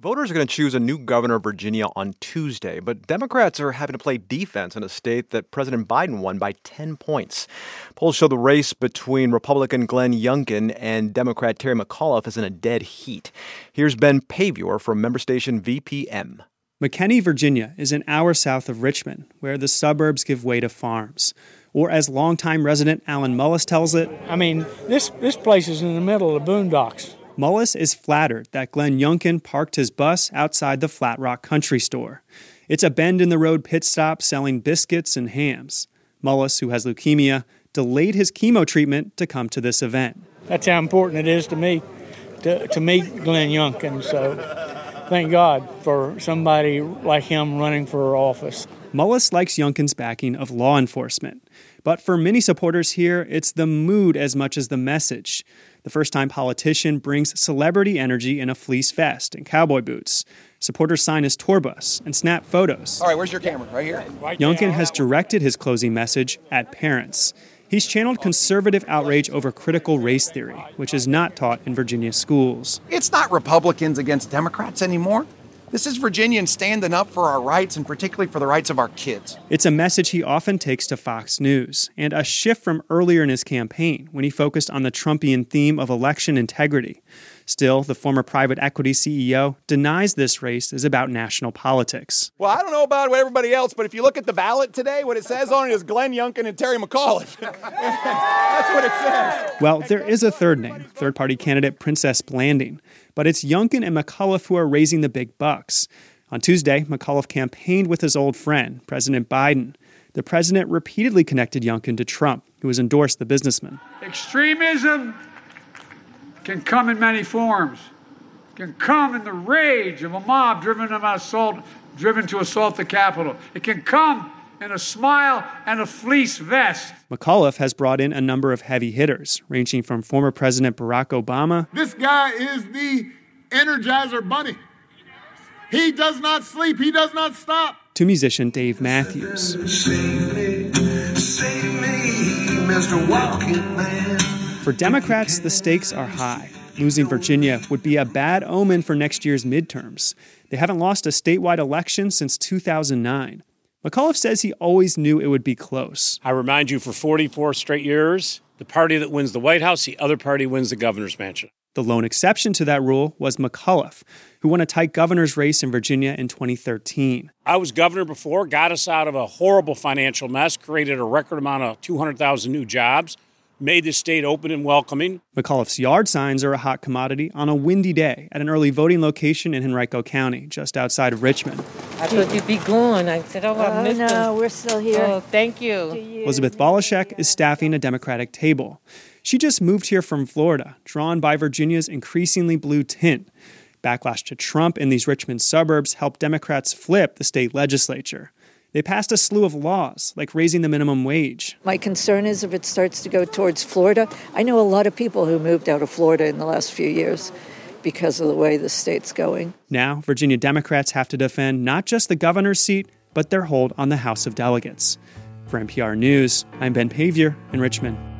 Voters are going to choose a new governor of Virginia on Tuesday, but Democrats are having to play defense in a state that President Biden won by 10 points. Polls show the race between Republican Glenn Youngkin and Democrat Terry McAuliffe is in a dead heat. Here's Ben Paviour from member station VPM. McKinney, Virginia is an hour south of Richmond, where the suburbs give way to farms. Or as longtime resident Alan Mullis tells it, this place is in the middle of the boondocks. Mullis is flattered that Glenn Youngkin parked his bus outside the Flat Rock Country Store. It's a bend-in-the-road pit stop selling biscuits and hams. Mullis, who has leukemia, delayed his chemo treatment to come to this event. That's how important it is to me to meet Glenn Youngkin, so thank God for somebody like him running for office. Mullis likes Youngkin's backing of law enforcement. But for many supporters here, it's the mood as much as the message. The first-time politician brings celebrity energy in a fleece vest and cowboy boots. Supporters sign his tour bus and snap photos. All right, where's your camera? Right here? Youngkin has directed his closing message at parents. He's channeled conservative outrage over critical race theory, which is not taught in Virginia schools. It's not Republicans against Democrats anymore. This is Virginians standing up for our rights and particularly for the rights of our kids. It's a message he often takes to Fox News, and a shift from earlier in his campaign when he focused on the Trumpian theme of election integrity. Still, the former private equity CEO denies this race is about national politics. Well, I don't know about everybody else, but if you look at the ballot today, what it says on it is Glenn Youngkin and Terry McAuliffe. That's what it says. Well, there is a third name, third-party candidate Princess Blanding. But it's Youngkin and McAuliffe who are raising the big bucks. On Tuesday, McAuliffe campaigned with his old friend, President Biden. The president repeatedly connected Youngkin to Trump, who has endorsed the businessman. Extremism can come in many forms. It can come in the rage of a mob driven to assault the Capitol. It can come in a smile and a fleece vest. McAuliffe has brought in a number of heavy hitters, ranging from former President Barack Obama. This guy is the Energizer Bunny. He does not sleep. He does not stop. To musician Dave Matthews. Save me, Mr. Walking Man. For Democrats, the stakes are high. Losing Virginia would be a bad omen for next year's midterms. They haven't lost a statewide election since 2009. McAuliffe says he always knew it would be close. I remind you, for 44 straight years, the party that wins the White House, the other party wins the governor's mansion. The lone exception to that rule was McAuliffe, who won a tight governor's race in Virginia in 2013. I was governor before, got us out of a horrible financial mess, created a record amount of 200,000 new jobs, made the state open and welcoming. McAuliffe's yard signs are a hot commodity on a windy day at an early voting location in Henrico County, just outside of Richmond. I thought you'd be gone. I said, I missed them. No, we're still here. Oh, thank you. Elizabeth Balashek is staffing a Democratic table. She just moved here from Florida, drawn by Virginia's increasingly blue tint. Backlash to Trump in these Richmond suburbs helped Democrats flip the state legislature. They passed a slew of laws, like raising the minimum wage. My concern is if it starts to go towards Florida. I know a lot of people who moved out of Florida in the last few years because of the way the state's going. Now, Virginia Democrats have to defend not just the governor's seat, but their hold on the House of Delegates. For NPR News, I'm Ben Paviour in Richmond.